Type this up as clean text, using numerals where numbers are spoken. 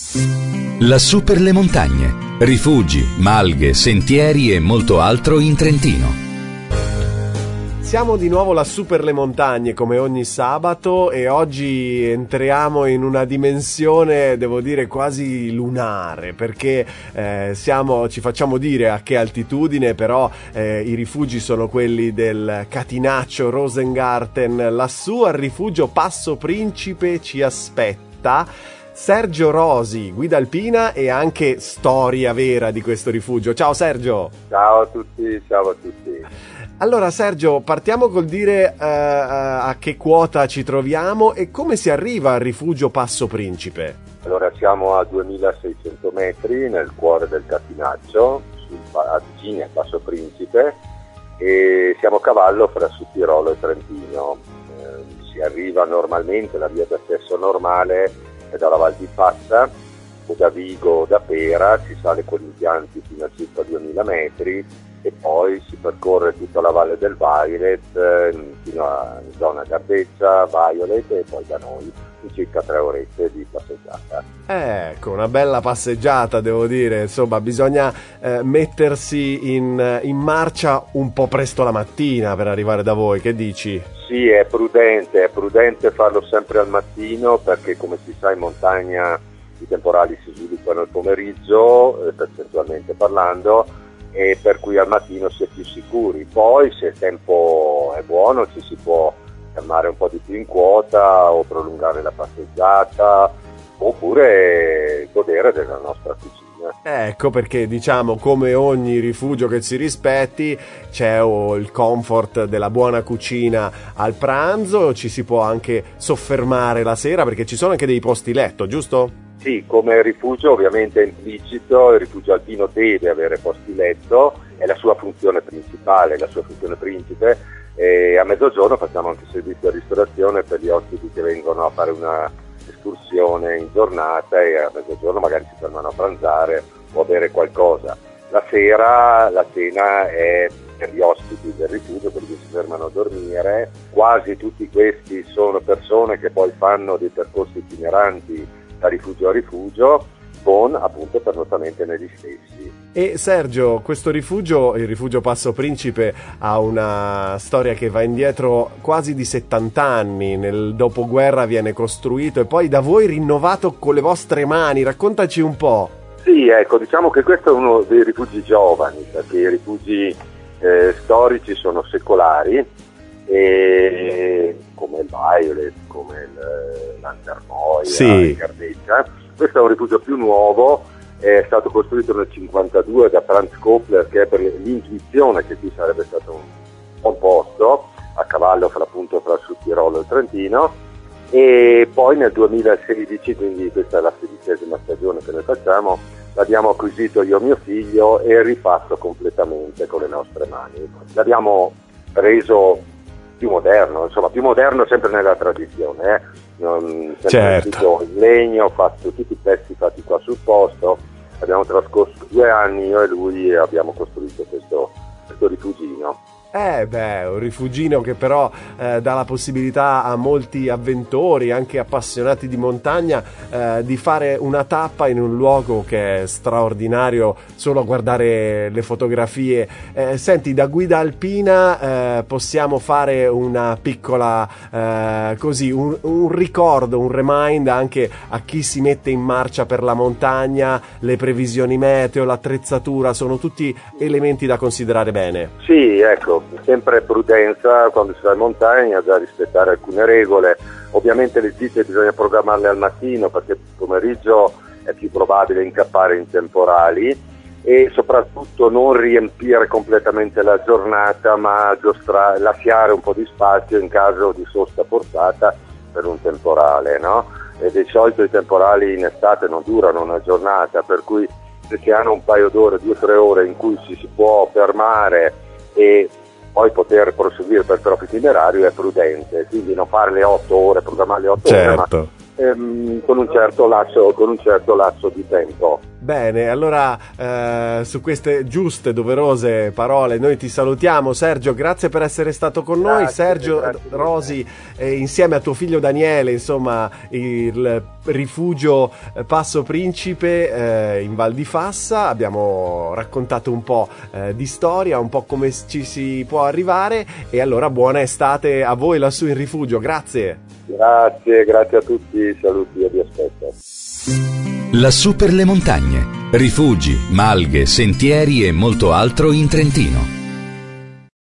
Lassù per le montagne, rifugi, malghe, sentieri e molto altro in Trentino. Siamo di nuovo lassù per le montagne come ogni sabato e oggi entriamo in una dimensione, devo dire, quasi lunare, perché ci facciamo dire a che altitudine, però i rifugi sono quelli del Catinaccio Rosengarten. Lassù al rifugio Passo Principe ci aspetta Sergio Rosi, guida alpina e anche storia vera di questo rifugio. Ciao Sergio! Ciao a tutti, ciao a tutti. Allora Sergio, partiamo col dire a che quota ci troviamo e come si arriva al rifugio Passo Principe. Allora siamo a 2600 metri nel cuore del Catinaccio, vicini al Passo Principe, e siamo a cavallo fra Sudtirolo e Trentino. Si arriva normalmente, la via d'accesso normale è dalla Val di Fassa o da Vigo o da Pera, si sale con gli impianti fino a circa 2000 metri e poi si percorre tutta la valle del Vairet fino a zona Gardeccia, Violet e poi da noi in circa 3 orette di passeggiata. Ecco, una bella passeggiata devo dire, insomma bisogna mettersi in marcia un po' presto la mattina per arrivare da voi, che dici? Sì, è prudente farlo sempre al mattino perché come si sa in montagna i temporali si sviluppano il pomeriggio, percentualmente parlando, e per cui al mattino si è più sicuri. Poi se il tempo è buono ci si può fermare un po' di più in quota o prolungare la passeggiata oppure godere della nostra cucina. Ecco perché diciamo come ogni rifugio che si rispetti c'è il comfort della buona cucina al pranzo, ci si può anche soffermare la sera perché ci sono anche dei posti letto, giusto? Sì, come rifugio ovviamente è implicito, il rifugio alpino deve avere posti letto, è la sua funzione principale, la sua funzione principe, e a mezzogiorno facciamo anche servizio di ristorazione per gli ospiti che vengono a fare una escursione in giornata e a mezzogiorno magari si fermano a pranzare o a bere qualcosa. La sera la cena è per gli ospiti del rifugio perché si fermano a dormire, quasi tutti questi sono persone che poi fanno dei percorsi itineranti da rifugio a rifugio con appunto pernottamento negli stessi. E Sergio, questo rifugio, il rifugio Passo Principe, ha una storia che va indietro quasi di 70 anni, nel dopoguerra viene costruito e poi da voi rinnovato con le vostre mani, raccontaci un po'. Sì, ecco, diciamo che questo è uno dei rifugi giovani, perché i rifugi storici sono secolari, e come il Violet, come l'Antermoia, sì. Il Gardeccia. Questo è un rifugio più nuovo, è stato costruito nel 1952 da Franz Kopler, che ebbe l'intuizione che qui sarebbe stato un buon posto a cavallo fra il Sudtirolo e il Trentino, e poi nel 2016, quindi questa è la 16ª stagione che noi facciamo, l'abbiamo acquisito io e mio figlio e rifatto completamente con le nostre mani. L'abbiamo reso più moderno sempre nella tradizione, certo. Tutto in legno, fatto tutti i pezzi fatti qua sul posto. Abbiamo trascorso 2 anni io e lui e abbiamo costruito questo rifugino. Un rifugino che però dà la possibilità a molti avventori, anche appassionati di montagna, di fare una tappa in un luogo che è straordinario solo a guardare le fotografie. Senti, da guida alpina possiamo fare una piccola un ricordo, un remind anche a chi si mette in marcia per la montagna, le previsioni meteo, l'attrezzatura, sono tutti elementi da considerare bene. Sì, ecco, sempre prudenza quando si va in montagna, da rispettare alcune regole. Ovviamente le gite bisogna programmarle al mattino perché il pomeriggio è più probabile incappare in temporali, e soprattutto non riempire completamente la giornata, ma lasciare un po' di spazio in caso di sosta forzata per un temporale, no? E di solito i temporali in estate non durano una giornata, per cui se si hanno un paio d'ore, 2 o 3 ore in cui ci si può fermare e poi poter proseguire per il proprio itinerario è prudente, quindi non fare le 8 ore, programmare le 8 certo. ore, ma con un certo lasso di tempo. Bene, allora su queste giuste, doverose parole noi ti salutiamo. Sergio, grazie per essere stato con noi. Sergio Rosi, insieme a tuo figlio Daniele, insomma, il rifugio Passo Principe in Val di Fassa. Abbiamo raccontato un po' di storia, un po' come ci si può arrivare, e allora buona estate a voi lassù in rifugio. Grazie. Grazie a tutti, saluti e vi aspetto. Lassù per le montagne, rifugi, malghe, sentieri e molto altro in Trentino.